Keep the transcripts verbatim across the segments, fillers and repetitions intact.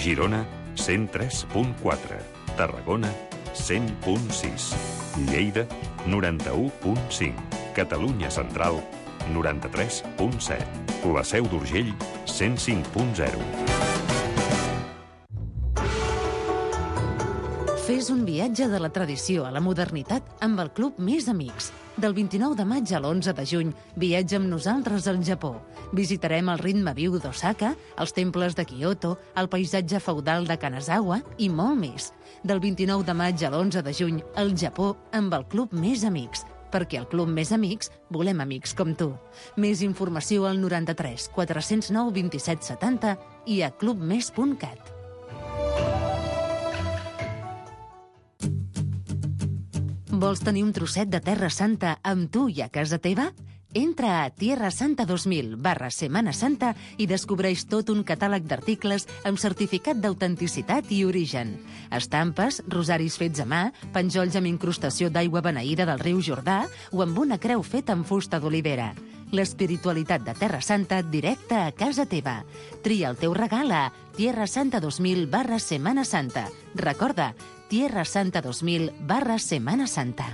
Girona, cent tres punt quatre. Tarragona, cent punt sis. Lleida, noranta-u punt cinc. Catalunya Central, noranta-tres punt set. La Seu d'Urgell, cent cinc punt zero. Fes un viatge de la tradició a la modernitat amb el Club Més Amics. Del vint-i-nou de maig a l'onze de juny, viatja amb nosaltres al Japó. Visitarem el ritme viu d'Osaka, els temples de Kyoto, el paisatge feudal de Kanazawa i molt més. Del vint-i-nou de maig a l'onze de juny, al Japó amb el Club Més Amics. Perquè al Club Més Amics volem amics com tu. Més informació al noranta-tres quatre-cents nou vint-i-set setanta i a clubmes punt cat. Vols tenir un trosset de Terra Santa amb tu i a casa teva? Entra a tierra santa dos mil barra Setmana Santa i descobreix tot un catàleg d'articles amb certificat d'autenticitat i origen. Estampes, rosaris fets a mà, penjolls amb incrustació d'aigua beneïda del riu Jordà o amb una creu feta amb fusta d'olivera. L'espiritualitat de Terra Santa directa a casa teva. Tria el teu regal a tierra santa dos mil barra Setmana Santa. Recorda, tierra santa dos mil barra Setmana Santa.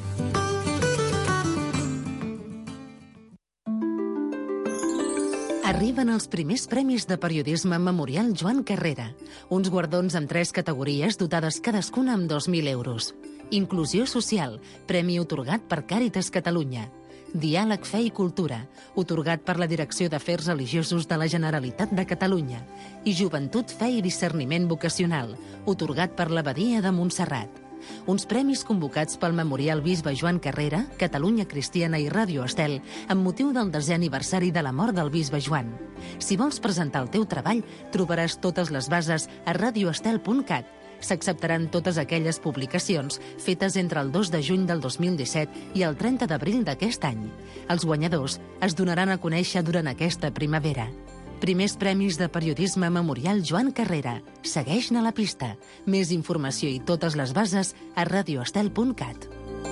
Arriben els primers premis de periodisme Memorial Joan Carrera, uns guardons amb tres categories dotades cadascuna amb dos mil euros. Inclusió social, premi otorgat per Càritas Catalunya. Diàleg, fe i cultura, otorgat per la Direcció d'Afers Religiosos de la Generalitat de Catalunya. I Joventut, fe i discerniment vocacional, otorgat per l'Abadia de Montserrat. Uns premis convocats pel Memorial Bisbe Joan Carrera, Catalunya Cristiana i Ràdio Estel, amb motiu del desè aniversari de la mort del Bisbe Joan. Si vols presentar el teu treball, trobaràs totes les bases a radio estel punt cat. S'acceptaran totes aquelles publicacions fetes entre el dos de juny del dos mil disset i el trenta d'abril d'aquest any. Els guanyadors es donaran a conèixer durant aquesta primavera. Primers premis de periodisme Memorial Joan Carrera. Segueix-ne la pista. Més informació i totes les bases a radio estel punt cat.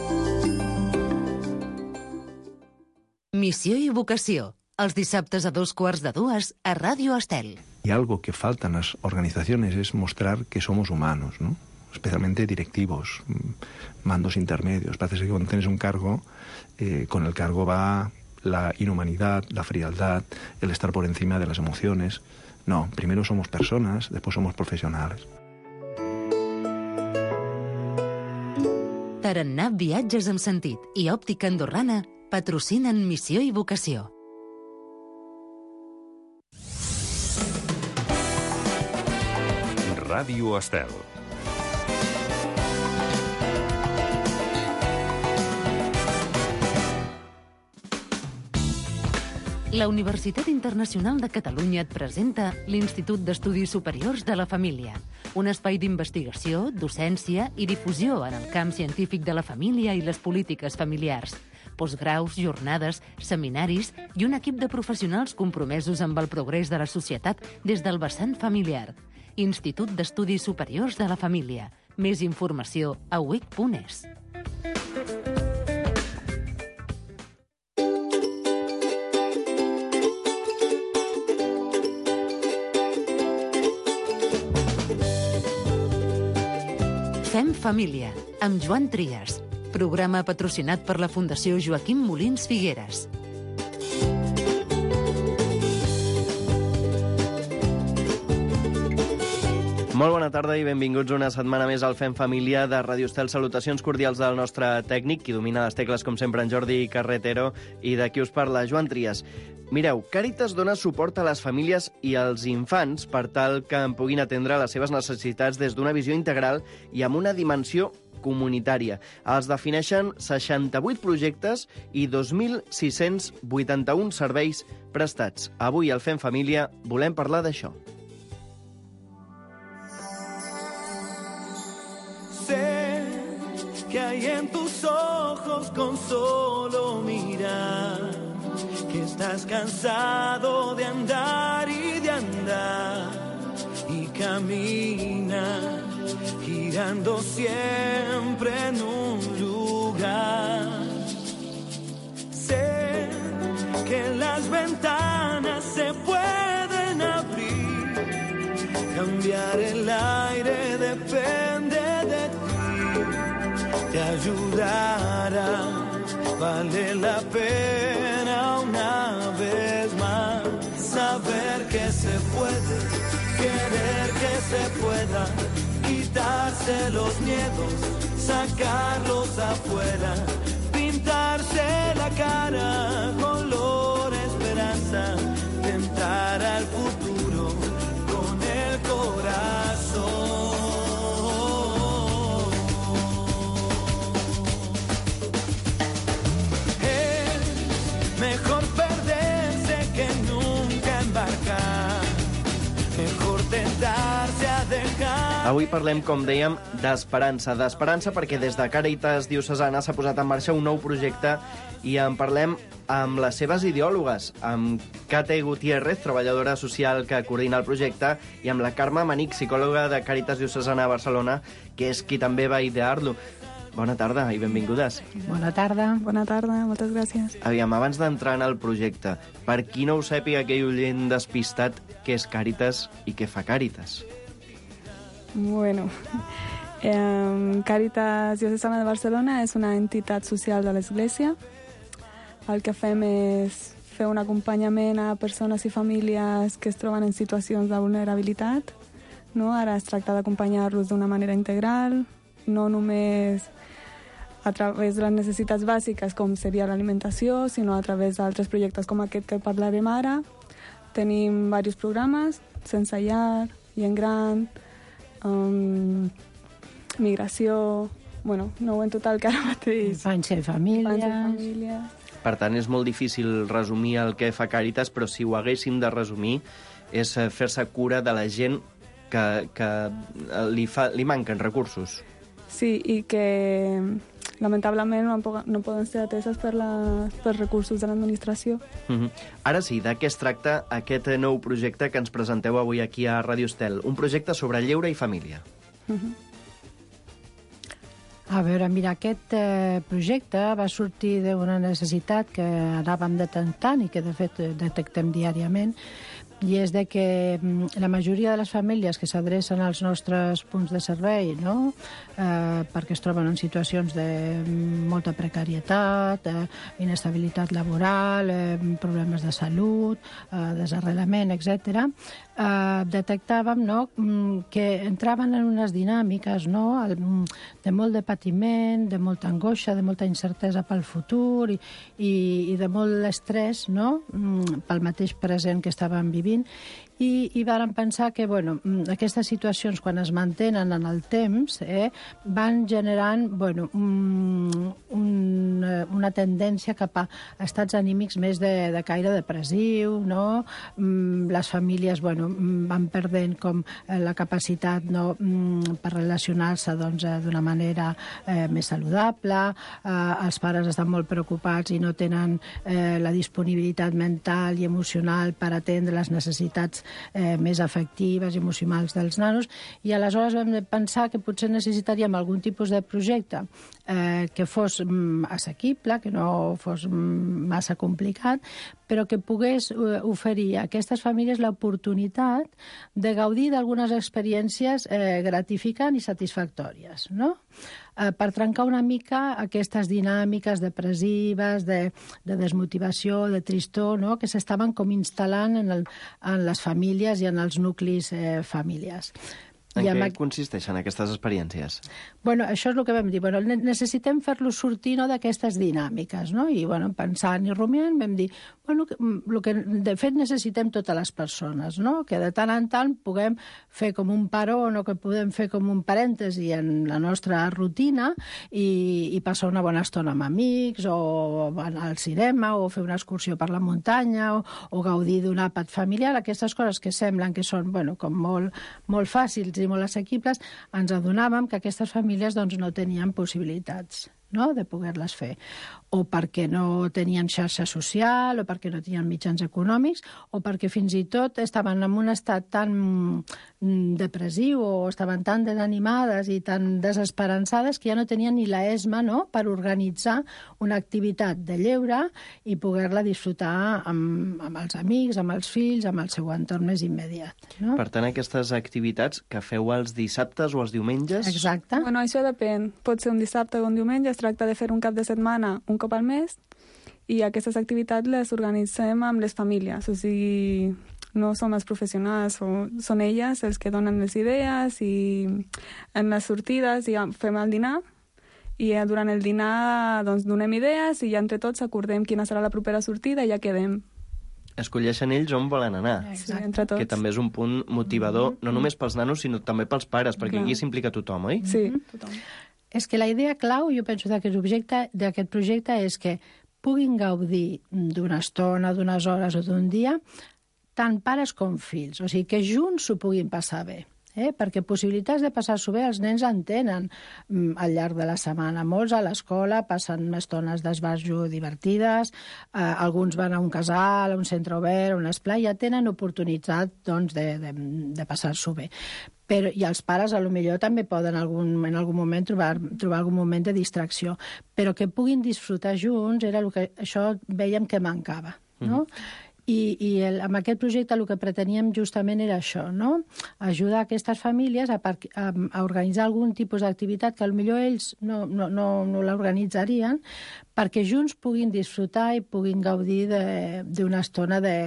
Missió i vocació. Els dissabtes a dos quarts de dues a Ràdio Estel. Y algo que falta en las organizaciones es mostrar que somos humanos, ¿no? Especialmente directivos, mandos intermedios. Parece que cuando tienes un cargo, eh, con el cargo va la inhumanidad, la frialdad, el estar por encima de las emociones. No, primero somos personas, después somos profesionales. Tarannà Viatges amb Sentit i Òptica Andorrana patrocinen Missió i Vocació. Ràdio Estel. La Universitat Internacional de Catalunya et presenta l'Institut d'Estudis Superiors de la Família, un espai d'investigació, docència i difusió en el camp científic de la família i les polítiques familiars. Postgraus, jornades, seminaris i un equip de professionals compromesos amb el progrés de la societat des del vessant familiar. Institut d'Estudis Superiors de la Família. Més informació a u i c punt es. Fem família, amb Joan Trias. Programa patrocinat per la Fundació Joaquim Molins Figueres. Molt bona tarda i benvinguts una setmana més al Fem Família de Ràdio Estel. Salutacions cordials del nostre tècnic, qui domina les tecles, com sempre, en Jordi Carretero, i de qui us parla, Joan Trias. Mireu, Càritas dona suport a les famílies i als infants per tal que en puguin atendre les seves necessitats des d'una visió integral i amb una dimensió comunitària. Els defineixen seixanta-vuit projectes i dos mil sis-cents vuitanta-un serveis prestats. Avui al Fem Família volem parlar d'això. Sé que hay en tus ojos con solo mirar que estás cansado de andar y de andar y camina girando siempre en un lugar. Sé que las ventanas se pueden abrir, cambiar cambiar el aire depende de ti, te ayudará. Vale la pena una vez más saber que se puede, querer que se pueda, quitarse los miedos, sacarlos afuera, pintarse la cara, color esperanza, de entrar al futuro con el corazón. Mejor perderse que nunca embarcar. Mejor tentarse a dejar. Avui parlem, com dèiem, d'esperança. D'esperança perquè des de Càritas Diocesana s'ha posat en marxa un nou projecte i en parlem amb les seves ideòlogues, amb Kate Gutiérrez, treballadora social que coordina el projecte, i amb la Carme Manich, psicòloga de Càritas Diocesana a Barcelona, que és qui també va idear-lo. Bona tarda i benvingudes. Bona tarda. Bona tarda, moltes gràcies. Aviam, abans d'entrar en el projecte, per qui no ho sàpiga, aquell oient despistat, què és Càritas i què fa Càritas? Bueno, eh, Càritas Diocesana de Barcelona és una entitat social de l'Església. El que fem és fer un acompanyament a persones i famílies que es troben en situacions de vulnerabilitat. No? Ara es tracta d'acompanyar-los d'una manera integral, no només a través de les necessitats bàsiques, com seria l'alimentació, sinó a través d'altres projectes com aquest que parlarem ara. Tenim diversos programes, Sense llar, Gent gran, um, migració, bueno, no ho en total que ara mateix. Infància i famílies. Infància i famílies. Per tant, és molt difícil resumir el que fa Càritas, però si ho haguéssim de resumir, és fer-se cura de la gent que, que li, fa, li manquen recursos. Sí, i que lamentablement no, no poden ser ateses per, la, per recursos de l'administració. Uh-huh. Ara sí, de què es tracta aquest nou projecte que ens presenteu avui aquí a Ràdio Estel? Un projecte sobre lleure i família. Uh-huh. A veure, mira, aquest eh, projecte va sortir d'una necessitat que anàvem detectant i que, de fet, detectem diàriament, i és de que la majoria de les famílies que s'adrecen als nostres punts de servei, no? eh, perquè es troben en situacions de molta precarietat, eh, inestabilitat laboral, eh, problemes de salut, eh, desarrelament, etcètera, eh, detectàvem, no?, que entraven en unes dinàmiques, no?, de molt de patiment, de molta angoixa, de molta incertesa pel futur i, i, i de molt estrès, no?, pel mateix present que estaven vivint. I, i vàrem pensar que, bueno, aquestes situacions, quan es mantenen en el temps, eh, van generant, bueno, un, un, una tendència cap a estats anímics més de, de caire depressiu, no? Les famílies, bueno, van perdent com la capacitat, no?, per relacionar-se, doncs, d'una manera eh, més saludable, eh, els pares estan molt preocupats i no tenen eh, la disponibilitat mental i emocional per atendre les necessitats eh, més afectives i emocionals dels nanos, i aleshores vam pensar que potser necessitaríem algun tipus de projecte eh, que fos mm, assequible, que no fos mm, massa complicat, però que pogués eh, oferir a aquestes famílies l'oportunitat de gaudir d'algunes experiències eh, gratificants i satisfactòries, no? Eh, per trencar una mica aquestes dinàmiques depressives, de, de desmotivació, de tristor, no?, que s'estaven com instal·lant en, el, en les famílies i en els nuclis eh, familiars. En I què amb... consisteixen aquestes experiències? Bueno, això és el que vam dir. Bueno, necessitem fer-los sortir, no?, d'aquestes dinàmiques, no? I, bueno, pensant i rumiant, vam dir, bueno, el que de fet necessitem totes les persones, no?, que de tant en tant puguem fer com un paró, no?, que podem fer com un parèntesi en la nostra rutina i, i passar una bona estona amb amics, o anar al cinema, o fer una excursió per la muntanya, o, o gaudir d'un àpat familiar, aquestes coses que semblen que són, bueno, com molt, molt fàcils i molt assequibles, ens adonàvem que aquestes famílies, doncs, no tenien possibilitats. no?, de poder-les fer, o perquè no tenien xarxa social, o perquè no tenien mitjans econòmics, o perquè fins i tot estaven en un estat tan mm, depressiu o estaven tan desanimades i tan desesperançades que ja no tenien ni l'esma, no?, per organitzar una activitat de lleure i poder-la disfrutar amb, amb els amics, amb els fills, amb el seu entorn més immediat. No? Per tant, aquestes activitats que feu els dissabtes o els diumenges... Exacte. Bueno, això depèn. Pot ser un dissabte o un diumenge, es tracta de fer un cap de setmana un cop al mes i aquestes activitats les organitzem amb les famílies, o sigui, no som els professionals, o són elles els que donen les idees i en les sortides ja fem el dinar i durant el dinar doncs, donem idees i ja entre tots acordem quina serà la propera sortida i ja quedem. Escolleixen ells on volen anar. Sí, entre tots. Que també és un punt motivador, mm-hmm. no només pels nanos, sinó també pels pares, perquè Clar. aquí s'implica tothom, oi? Sí, Mm-hmm. tothom. És que la idea clau, jo penso, d'aquest objecte, d'aquest projecte és que puguin gaudir d'una estona, d'unes hores o d'un dia, tant pares com fills. O sigui, que junts s'ho puguin passar bé. Eh? Perquè possibilitats de passar-s'ho bé els nens en tenen mm, al llarg de la setmana. Molts a l'escola passen estones d'esbarjo divertides, eh, alguns van a un casal, a un centre obert, a un esplai, ja tenen oportunitat doncs, de, de, de passar-s'ho bé. Però, i els pares a lo millor també poden algun, en algun moment trobar, trobar algun moment de distracció, però que puguin disfrutar junts era el que això veiem que mancava, no? Mm. I, i el, amb aquest projecte el que preteníem justament era això, no? Ajudar aquestes famílies a, par, a, a organitzar algun tipus d'activitat que potser ells no, no, no, no l'organitzarien, perquè junts puguin disfrutar i puguin gaudir d'una estona de,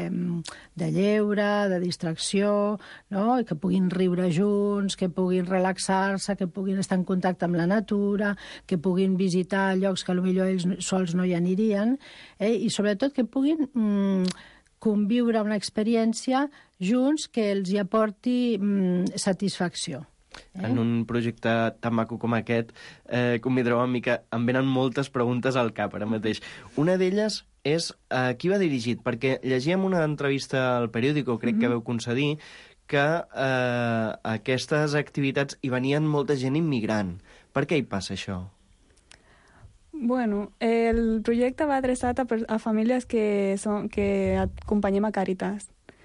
de lleure, de distracció, no? I que puguin riure junts, que puguin relaxar-se, que puguin estar en contacte amb la natura, que puguin visitar llocs que potser ells sols no hi anirien, eh? I sobretot que puguin mm, conviure una experiència junts que els hi aporti mm, satisfacció. Eh? En un projecte tan maco com aquest, eh, convidreu amb mi que em venen moltes preguntes al cap ara mateix. Una d'elles és a qui va dirigit, perquè llegíem una entrevista al periòdico, crec mm-hmm. que veu concedir, que eh, aquestes activitats hi venien molta gent immigrant. Per què hi passa això? Bueno, el projecte va adreçat a, a famílies que, són, que acompanyem a Càritas,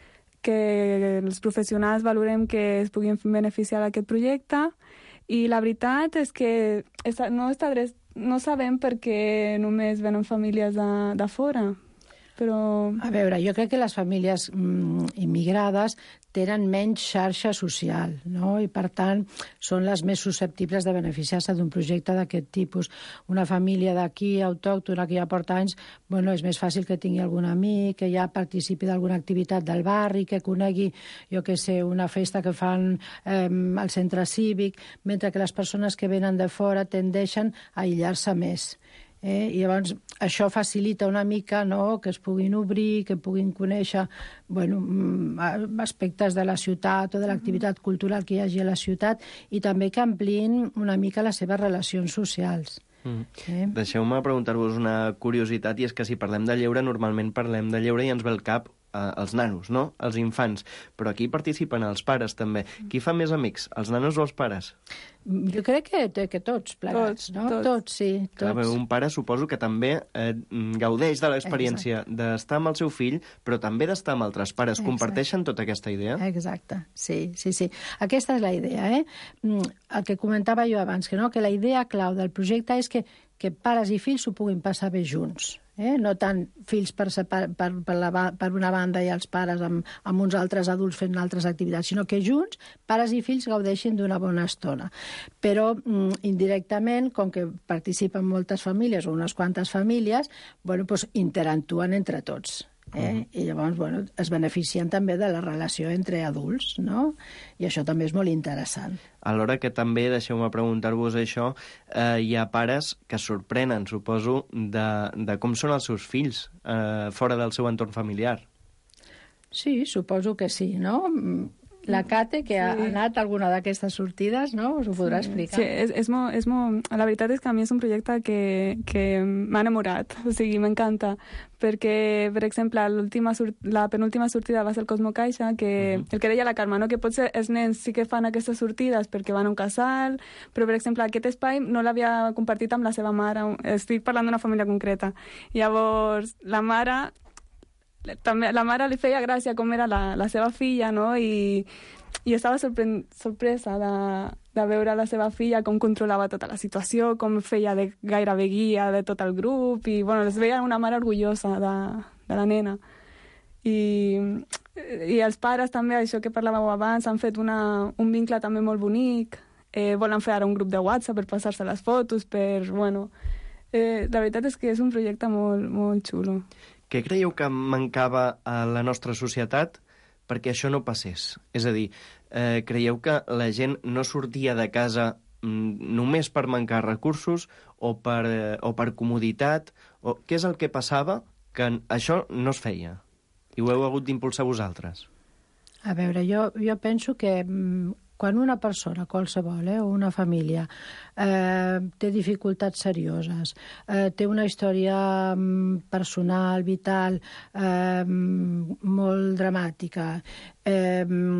que els professionals valorem que es puguin beneficiar d'aquest projecte i la veritat és que està, no, està adreç, no sabem per què només venen famílies de, de fora. Però... A veure, jo crec que les famílies mm, immigrades tenen menys xarxa social, no? I, per tant, són les més susceptibles de beneficiar-se d'un projecte d'aquest tipus. Una família d'aquí, autòctona, que ja porta anys, bueno, és més fàcil que tingui algun amic, que ja participi d'alguna activitat del barri, que conegui, jo què sé, una festa que fan eh, al centre cívic, mentre que les persones que venen de fora tendeixen a aïllar-se més. Eh? I llavors això facilita una mica, no?, que es puguin obrir, que puguin conèixer bueno, aspectes de la ciutat o de l'activitat cultural que hi hagi a la ciutat i també que ampliïn una mica les seves relacions socials. Mm. Eh? Deixeu-me preguntar-vos una curiositat, i és que si parlem de lleure, normalment parlem de lleure i ens ve al cap eh, els nanos, no?, els infants. Però aquí participen els pares, també. Qui fa més amics, els nanos o els pares? Jo crec que, que tots plegats, Tots, no? tots. Tots, sí. Tots. Clar, un pare suposo que també eh, gaudeix de l'experiència d'estar amb el seu fill, però també d'estar amb altres pares. Exacte. Comparteixen tota aquesta idea? Exacte, sí, sí, sí. Aquesta és la idea, eh? El que comentava jo abans, que, no? que la idea clau del projecte és que, que pares i fills s'ho puguin passar bé junts. Eh? No tant fills per, separ, per, per, la, per una banda i els pares amb, amb uns altres adults fent altres activitats, sinó que junts, pares i fills gaudeixin d'una bona estona. Però mm, indirectament, com que participen moltes famílies o unes quantes famílies, bueno, pues, interactuen entre tots. Eh? Uh-huh. I llavors bueno, es beneficien també de la relació entre adults, no? I això també és molt interessant. Alhora que també, deixeu-me preguntar-vos això, eh, hi ha pares que sorprenen, suposo, de, de com són els seus fills eh, fora del seu entorn familiar. Sí, suposo que sí, no? la Cate, que ha Sí. anat a alguna d'aquestes sortides, no? Us ho podrà explicar. Sí, és, és molt, és molt... La veritat és que a mi és un projecte que, que m'ha enamorat, o sigui, m'encanta, perquè, per exemple, l'última sort... la penúltima sortida va ser el Cosmo Caixa, que uh-huh. el que deia la Carme, no? Que potser els nens sí que fan aquestes sortides perquè van a un casal, però, per exemple, aquest espai no l'havia compartit amb la seva mare, estic parlant d'una família concreta. Llavors, la mare... també la mare li feia gràcia com era la, la seva filla, no? I, i estava sorpre sorpresa de, de veure la seva filla, com controlava tota la situació, com feia de gairebé guia de tot el grup, i bueno, es veia una mare orgullosa de, de la nena. I, i els pares també, això que parlàveu abans, han fet una, un vincle també molt bonic, eh, volen fer ara un grup de WhatsApp per passar-se les fotos, per, bueno... Eh, la veritat és que és un projecte molt, molt xulo. Què creieu que mancava a la nostra societat perquè això no passés? És a dir, eh, creieu que la gent no sortia de casa mm, només per mancar recursos o per, eh, o per comoditat? O què és el que passava que això no es feia? I ho heu hagut d'impulsar vosaltres? A veure, jo, jo penso que mm, quan una persona, qualsevol, eh, o una família, eh, té dificultats serioses, eh, té una història mm, personal, vital, eh, molt dramàtica, eh,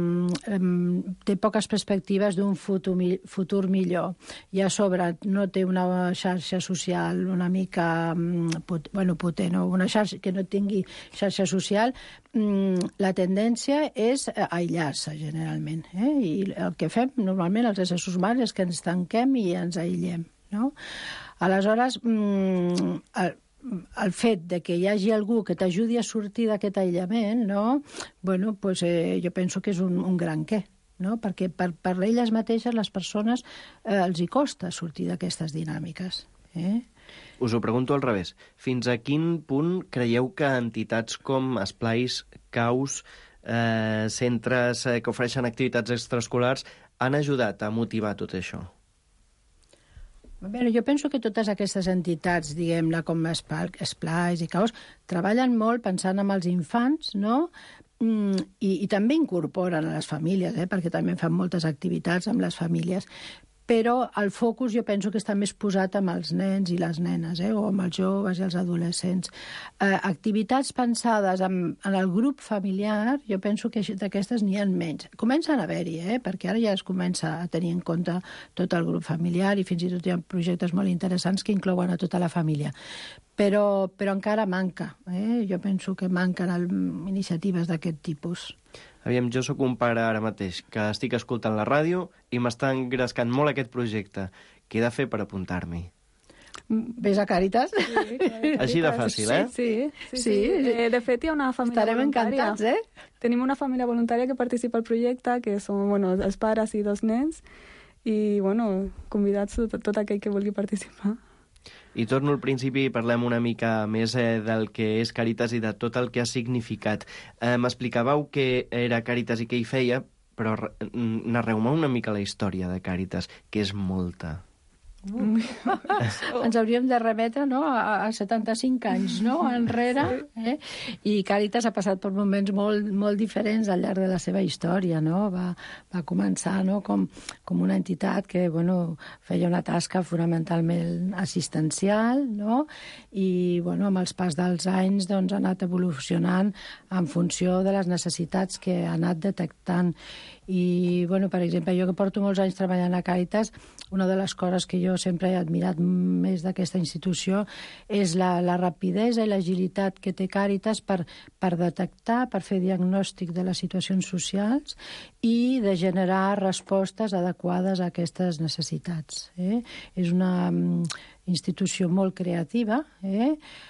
mm, té poques perspectives d'un futur, futur millor, i a sobre no té una xarxa social una mica mm, pot, bueno, potent, o una xarxa que no tingui xarxa social, mm, la tendència és aïllar-se generalment, eh? I el que fem normalment els éssers humans és que ens tanquem i ens aïllem, no? Aleshores, mm, el, el fet de que hi hagi algú que t'ajudi a sortir d'aquest aïllament, no? Bueno, pues, eh, jo penso que és un, un gran què, no? Perquè per, per elles mateixes, les persones, eh, els hi costa sortir d'aquestes dinàmiques, eh? Us ho pregunto al revés. Fins a quin punt creieu que entitats com esplais, caus, eh, centres eh, que ofereixen activitats extraescolars han ajudat a motivar tot això? A veure, jo penso que totes aquestes entitats, diguem-ne, com esplais i caus, treballen molt pensant en els infants, no?, Mm, i, i també incorporen a les famílies, eh, perquè també fan moltes activitats amb les famílies, però el focus jo penso que està més posat amb els nens i les nenes, eh? O amb els joves i els adolescents. Eh, activitats pensades en, en el grup familiar, jo penso que d'aquestes n'hi ha menys. Comencen a haver-hi, eh? Perquè ara ja es comença a tenir en compte tot el grup familiar i fins i tot hi ha projectes molt interessants que inclouen a tota la família. Però, però encara manca, eh? Jo penso que manquen el, iniciatives d'aquest tipus. Aviam, jo sóc un pare ara mateix que estic escoltant la ràdio i m'està engrescant molt aquest projecte. Què he de fer per apuntar-m'hi? Ves a Càritas? Sí, Càritas. Així de fàcil, eh? Sí, sí. sí, Sí. sí. Eh, de fet, hi ha una família Estarem voluntària. encantats, eh? Tenim una família voluntària que participa al projecte, que són, bueno, els pares i dos nens, i, bueno, convidats tot, tot aquell que vulgui participar. I torno al principi i parlem una mica més eh, del que és Càritas i de tot el que ha significat. Eh, M'explicàveu què era Càritas i què hi feia, però narreu-me una mica la història de Càritas, que és molta. Uh. Ens hauríem de remetre, no?, a, a setanta-cinc anys, no?, enrere, eh? I Càritas ha passat per moments molt, molt diferents al llarg de la seva història, no? Va, va començar, no?, com, com una entitat que, bueno, feia una tasca fonamentalment assistencial, no?, i, bueno, amb els pas dels anys, doncs, ha anat evolucionant en funció de les necessitats que ha anat detectant. I, bueno, per exemple, jo que porto molts anys treballant a Càritas, una de les coses que jo sempre he admirat més d'aquesta institució és la, la rapidesa i l'agilitat que té Càritas per, per detectar, per fer diagnòstic de les situacions socials i de generar respostes adequades a aquestes necessitats. Eh? És una um, institució molt creativa, eh?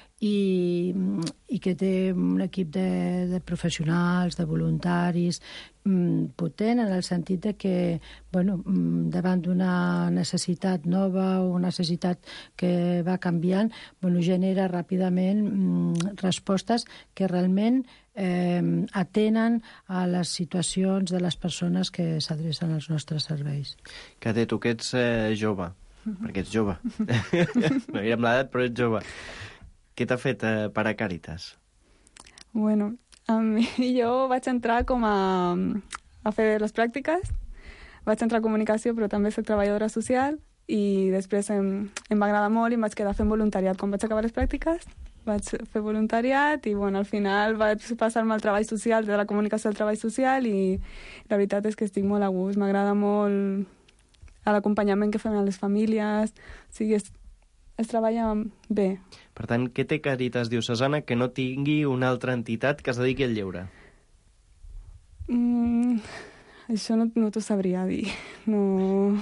I, i que té un equip de, de professionals, de voluntaris, mm, potent en el sentit de que, bueno, davant d'una necessitat nova o una necessitat que va canviant, bueno, genera ràpidament mm, respostes que realment eh, atenen a les situacions de les persones que s'adrecen als nostres serveis. Cate, tu que ets eh, jove, perquè ets jove, no direm l'edat, però ets jove. Què t'ha fet eh, per a Càritas? Bueno, a mi, jo vaig entrar com a, a fer les pràctiques. Vaig entrar a comunicació, però també soc treballadora social, i després em, em va agradar molt i em vaig quedar fent voluntariat. Quan vaig acabar les pràctiques, vaig fer voluntariat i, bueno, al final vaig passar-me al treball social, de la comunicació al treball social, i la veritat és que estic molt a gust. M'agrada molt l'acompanyament que fem a les famílies, o sigui, es, es treballa bé. Per tant, què té Càritas Diocesana que no tingui una altra entitat que es dediqui al lleure? Mm, això no, no t'ho sabria dir. No...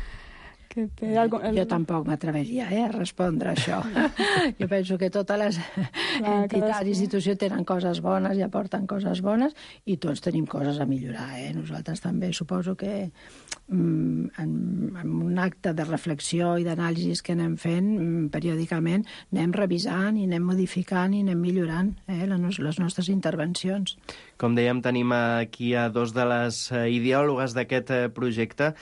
Que té algo... Jo tampoc m'atreviria eh, a respondre això. Jo penso que totes les Clar, entitats i institucions tenen coses bones i aporten coses bones, i tots tenim coses a millorar. Eh? Nosaltres també suposo que mm, en, en un acte de reflexió i d'anàlisis que anem fent mm, periòdicament, anem revisant i anem modificant i anem millorant eh, les, les nostres intervencions. Com dèiem, tenim aquí a dos de les ideòlogues d'aquest projecte,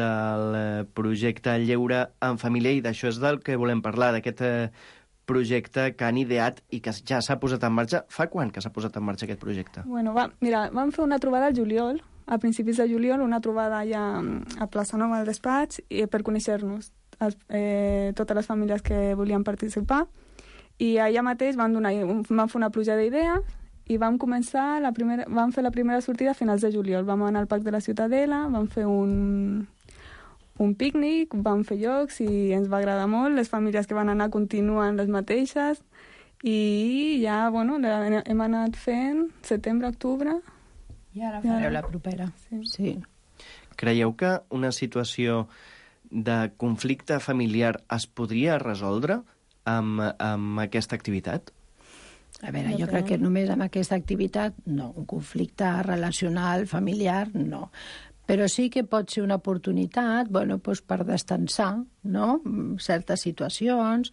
del projecte Lleure en Família, i d'això és del que volem parlar, d'aquest projecte que han ideat i que ja s'ha posat en marxa. Fa quan que s'ha posat en marxa aquest projecte? Bueno, va, mira, vam fer una trobada al juliol, a principis de juliol, una trobada allà a Plaça Nova al despatx, i per conèixer-nos eh, totes les famílies que volien participar, i allà mateix vam, donar, vam fer una pluja d'idees i vam començar la primera, vam fer la primera sortida a finals de juliol. Vam anar al Parc de la Ciutadella, vam fer un, un pícnic, vam fer jocs i ens va agradar molt. Les famílies que van anar continuen les mateixes i ja, bueno, hem anat fent setembre, octubre. I ara fareu la propera. Sí. Sí. Creieu que una situació de conflicte familiar es podria resoldre amb, amb aquesta activitat? A veure, jo crec que només amb aquesta activitat, no. Un conflicte relacional, familiar, no. Però sí que pot ser una oportunitat, bueno, doncs per destensar, no?, certes situacions.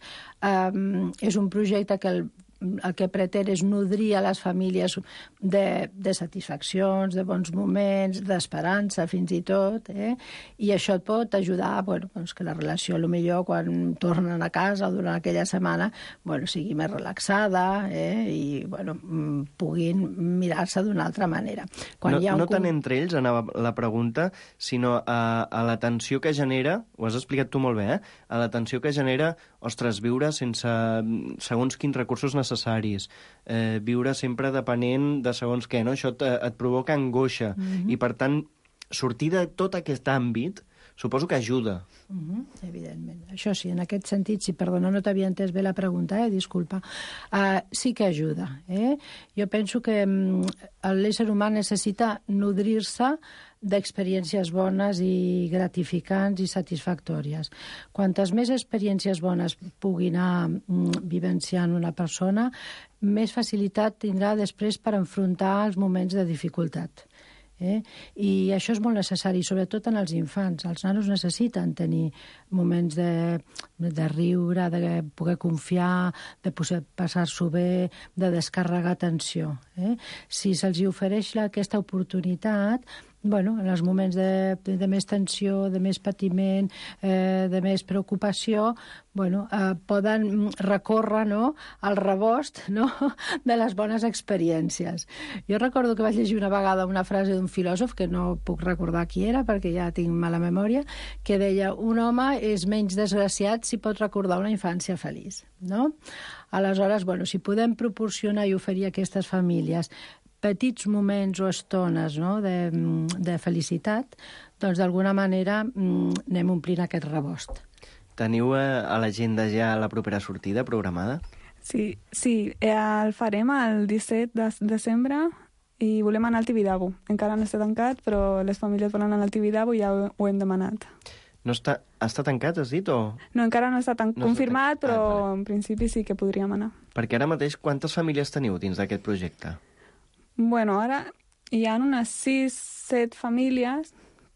Um, és un projecte que el el que pretén és nodrir a les famílies de, de satisfaccions, de bons moments, d'esperança, fins i tot, eh? I això et pot ajudar, bueno, doncs que la relació, potser quan tornen a casa o durant aquella setmana, bueno, sigui més relaxada, eh? I, bueno, puguin mirar-se d'una altra manera. Quan no hi ha un... no tant entre ells, anava la pregunta, sinó a, a la tensió que genera, ho has explicat tu molt bé, eh? A la tensió que genera, ostres, viure sense segons quins recursos necessaris, necessaris, eh, viure sempre depenent de segons què, no? Això et, et provoca angoixa, mm-hmm. i per tant, sortir de tot aquest àmbit suposo que ajuda. Mm-hmm. Evidentment. Això sí, en aquest sentit, sí, perdona, no t'havia entès bé la pregunta, eh? Disculpa. Uh, sí que ajuda. Eh? Jo penso que um, l'ésser humà necessita nodrir-se d'experiències bones i gratificants i satisfactòries. Quantes més experiències bones pugui anar mm, vivenciant una persona, més facilitat tindrà després per enfrontar els moments de dificultat. Eh? I això és molt necessari, sobretot en els infants. Els nanos necessiten tenir moments de, de riure, de poder confiar, de passar-s'ho bé, de descarregar tensió. Eh? Si se'ls ofereix aquesta oportunitat, bueno, en els moments de, de, de més tensió, de més patiment, eh, de més preocupació, bueno, eh, poden recórrer, no?, al rebost, no?, de les bones experiències. Jo recordo que vaig llegir una vegada una frase d'un filòsof, que no puc recordar qui era perquè ja tinc mala memòria, que deia: un home és menys desgraciat si pot recordar una infància feliç, no? Aleshores, bueno, si podem proporcionar i oferir a aquestes famílies petits moments o estones, no?, de, de felicitat, doncs d'alguna manera anem omplint aquest rebost. Teniu a l'agenda ja la propera sortida programada? Sí, sí, el farem el disset de desembre i volem anar al Tibidabo. Encara no està tancat, però les famílies volen anar al Tibidabo i ja ho, ho hem demanat. No està, està tancat, has dit, o...? No, encara no està tan no confirmat, està però ah, vale. En principi sí que podríem anar. Perquè ara mateix quantes famílies teniu dins d'aquest projecte? Bueno, ara hi ha unes sis, set famílies,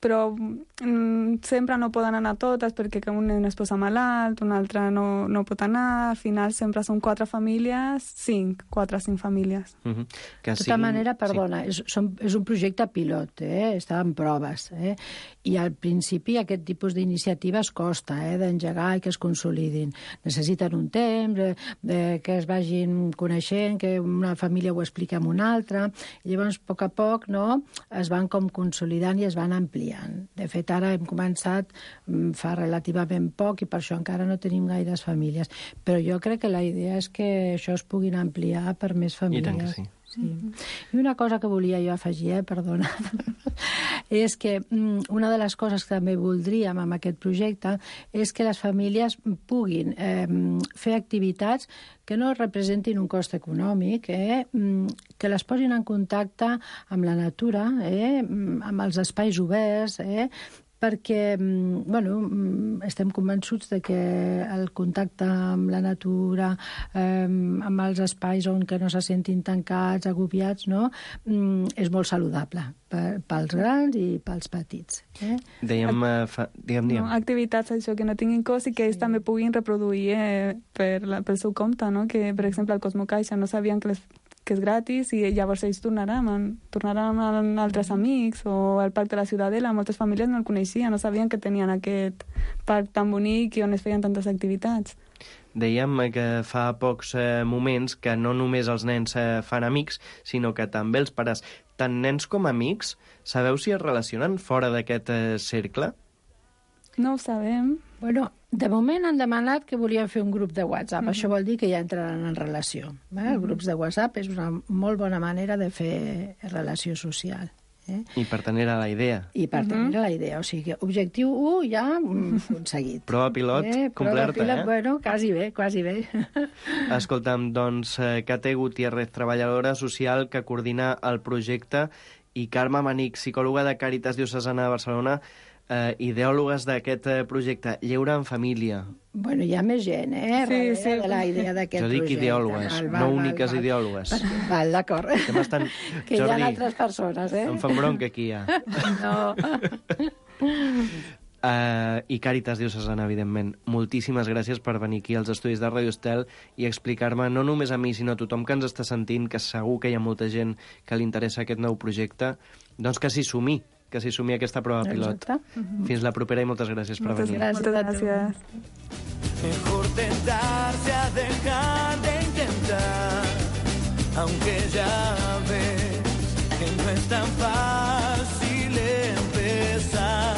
però mm, sempre no poden anar totes perquè un nen es posa malalt, un altre no, no pot anar, al final sempre són quatre famílies, cinc, quatre, cinc famílies. Uh-huh. Que De tota siguin... manera, perdona, sí. és, són, és un projecte pilot, eh? Està en proves, eh? I al principi aquest tipus d'iniciatives costa eh? d'engegar i que es consolidin. Necessiten un temps, eh, eh, que es vagin coneixent, que una família ho expliqui amb una altra, i llavors, a poc a poc, no?, es van com consolidant i es van ampliant. De fet, ara hem començat fa relativament poc i per això encara no tenim gaires famílies. Però jo crec que la idea és que això es puguin ampliar per més famílies. I tant que sí. Sí. I una cosa que volia jo afegir, eh, perdona, és que una de les coses que també voldríem amb aquest projecte és que les famílies puguin eh, fer activitats que no representin un cost econòmic, eh, que les posin en contacte amb la natura, eh, amb els espais oberts, eh, perquè bueno, estem convençuts de que el contacte amb la natura, eh, amb els espais on que no se sentin tancats, agobiats, no? És molt saludable per, pels grans i pels petits. Eh? Dèiem, uh, fa... diguem, diguem. No, activitats això, que no tinguin cost i que ells sí. també puguin reproduir eh, per la, pel seu compte, no? Que, per exemple, al Cosmo Caixa no sabien que les que és gratis i llavors ells tornaran, tornaran amb altres amics o al Parc de la Ciutadella. Moltes famílies no el coneixien, no sabien que tenien aquest parc tan bonic i on es feien tantes activitats. Dèiem que fa pocs eh, moments que no només els nens eh, fan amics, sinó que també els pares. Tant nens com amics, sabeu si es relacionen fora d'aquest eh, cercle? No ho sabem. Bueno, de moment han demanat que volien fer un grup de WhatsApp. Mm-hmm. Això vol dir que ja entraran en relació. Eh? Mm-hmm. Grups de WhatsApp és una molt bona manera de fer relació social. Eh? I per tant era la idea. I per tant mm-hmm. era la idea. O sigui, objectiu u ja aconseguit. Prova pilot eh? complerta, pilot, eh? Bueno, quasi bé, quasi bé. Escolta'm, doncs, Kate Gutiérrez, treballadora social que coordina el projecte, i Carme Manich, psicòloga de Càritas Diocesana de Barcelona, Uh, ideòlogues d'aquest uh, projecte Lleure en Família. Bueno, hi ha més gent, eh? Sí, sí. De la idea d'aquest projecte. Jo dic ideòlogues, val, val, no úniques val, ideòlogues. Val, d'acord. Que, m'estan... que Jordi, hi ha altres persones, eh? Em fan bronca aquí, ja. No. Uh, I Càritas Diocesana, evidentment. Moltíssimes gràcies per venir aquí als estudis de Radio Estel i explicar-me, no només a mi, sinó a tothom que ens està sentint, que segur que hi ha molta gent que li interessa aquest nou projecte, doncs que s'hi sumi, que s'hi sumi aquesta prova pilot. Exacte. Fins la propera i moltes gràcies per moltes venir. Gràcies. Moltes gràcies. Mejor tentarse a dejar de intentar, aunque ya ves que no es tan fácil empezar.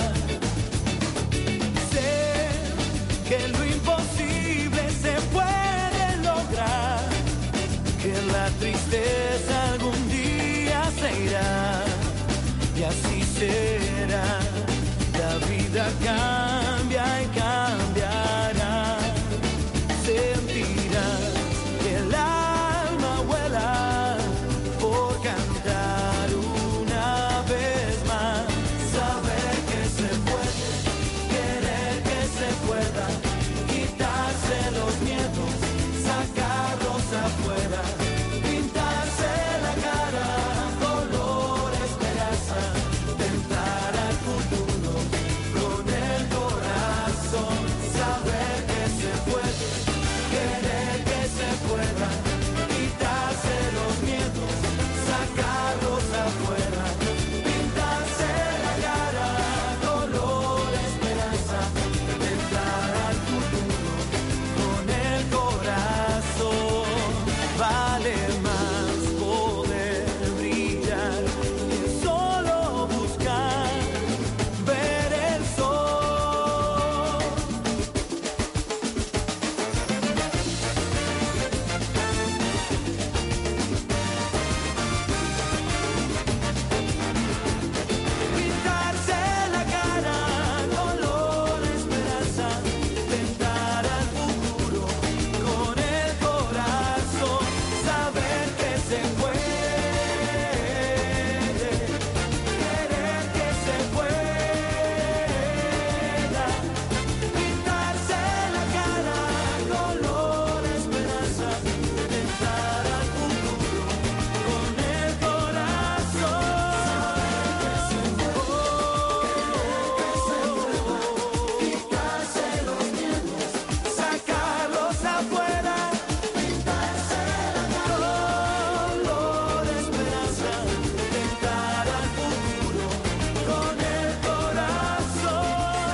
Sé que lo imposible se puede lograr, que la tristeza algún día se irá. Y así será, la vida cambia y cambiará. Sentirás que el alma vuela por cantar una vez más. Saber que se puede, querer que se pueda, quitarse los miedos, sacarlos afuera, pintarse la cara color esperanza, tentar al futuro con el corazón.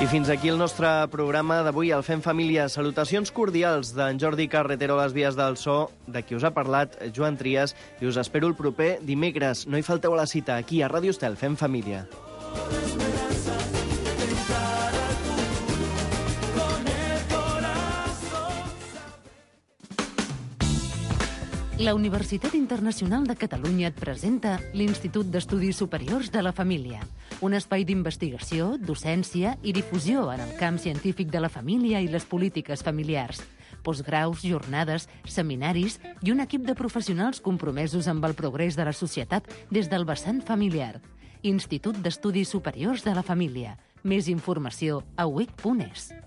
I fins aquí el nostre programa d'avui, el Fem Família. Salutacions cordials d'en Jordi Carretero a les vies del so, de qui us ha parlat, Joan Trias, i us espero el proper dimecres. No hi falteu a la cita, aquí a Ràdio Estel, Fem Família. La Universitat Internacional de Catalunya et presenta l'Institut d'Estudis Superiors de la Família, un espai d'investigació, docència i difusió en el camp científic de la família i les polítiques familiars. Postgraus, jornades, seminaris i un equip de professionals compromesos amb el progrés de la societat des del vessant familiar. Institut d'Estudis Superiors de la Família. Més informació a u i c punt es.